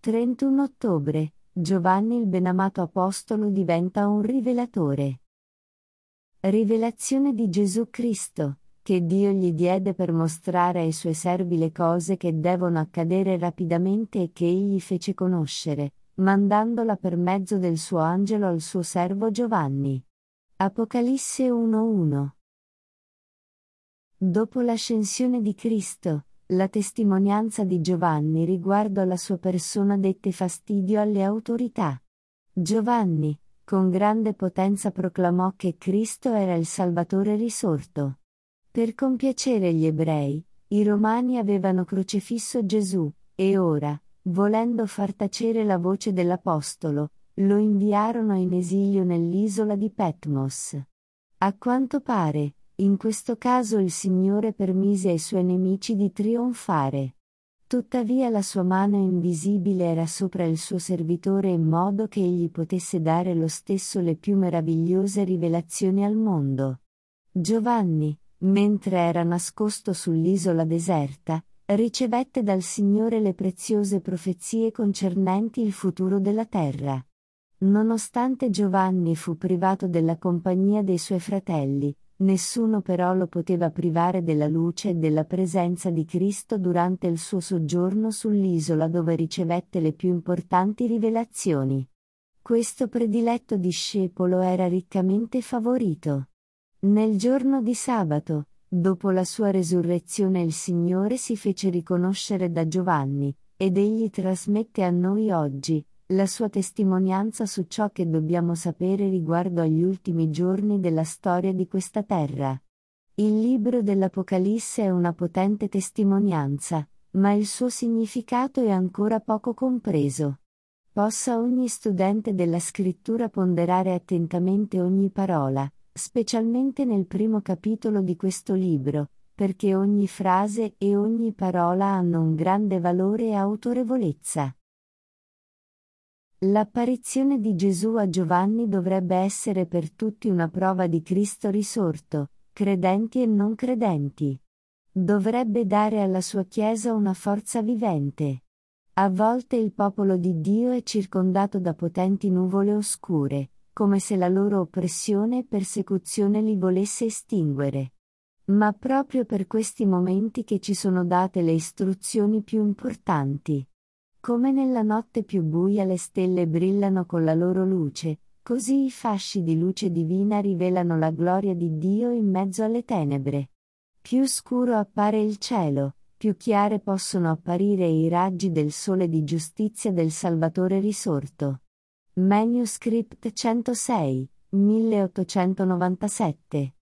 31 ottobre, Giovanni il benamato apostolo diventa un rivelatore. Rivelazione di Gesù Cristo, che Dio gli diede per mostrare ai suoi servi le cose che devono accadere rapidamente e che egli fece conoscere, mandandola per mezzo del suo angelo al suo servo Giovanni. Apocalisse 1:1. Dopo l'ascensione di Cristo, la testimonianza di Giovanni riguardo alla sua persona dette fastidio alle autorità. Giovanni, con grande potenza proclamò che Cristo era il Salvatore risorto. Per compiacere gli ebrei, i Romani avevano crocifisso Gesù, e ora, volendo far tacere la voce dell'Apostolo, lo inviarono in esilio nell'isola di Patmos. A quanto pare, in questo caso il Signore permise ai suoi nemici di trionfare. Tuttavia la sua mano invisibile era sopra il suo servitore in modo che egli potesse dare lo stesso le più meravigliose rivelazioni al mondo. Giovanni, mentre era nascosto sull'isola deserta, ricevette dal Signore le preziose profezie concernenti il futuro della terra. Nonostante Giovanni fu privato della compagnia dei suoi fratelli, nessuno però lo poteva privare della luce e della presenza di Cristo durante il suo soggiorno sull'isola dove ricevette le più importanti rivelazioni. Questo prediletto discepolo era riccamente favorito. Nel giorno di sabato, dopo la sua resurrezione, il Signore si fece riconoscere da Giovanni, ed egli trasmette a noi oggi la sua testimonianza su ciò che dobbiamo sapere riguardo agli ultimi giorni della storia di questa terra. Il libro dell'Apocalisse è una potente testimonianza, ma il suo significato è ancora poco compreso. Possa ogni studente della scrittura ponderare attentamente ogni parola, specialmente nel primo capitolo di questo libro, perché ogni frase e ogni parola hanno un grande valore e autorevolezza. L'apparizione di Gesù a Giovanni dovrebbe essere per tutti una prova di Cristo risorto, credenti e non credenti. Dovrebbe dare alla sua Chiesa una forza vivente. A volte il popolo di Dio è circondato da potenti nuvole oscure, come se la loro oppressione e persecuzione li volesse estinguere. Ma proprio per questi momenti che ci sono date le istruzioni più importanti. Come nella notte più buia le stelle brillano con la loro luce, così i fasci di luce divina rivelano la gloria di Dio in mezzo alle tenebre. Più scuro appare il cielo, più chiare possono apparire i raggi del sole di giustizia del Salvatore risorto. Manuscript 106, 1897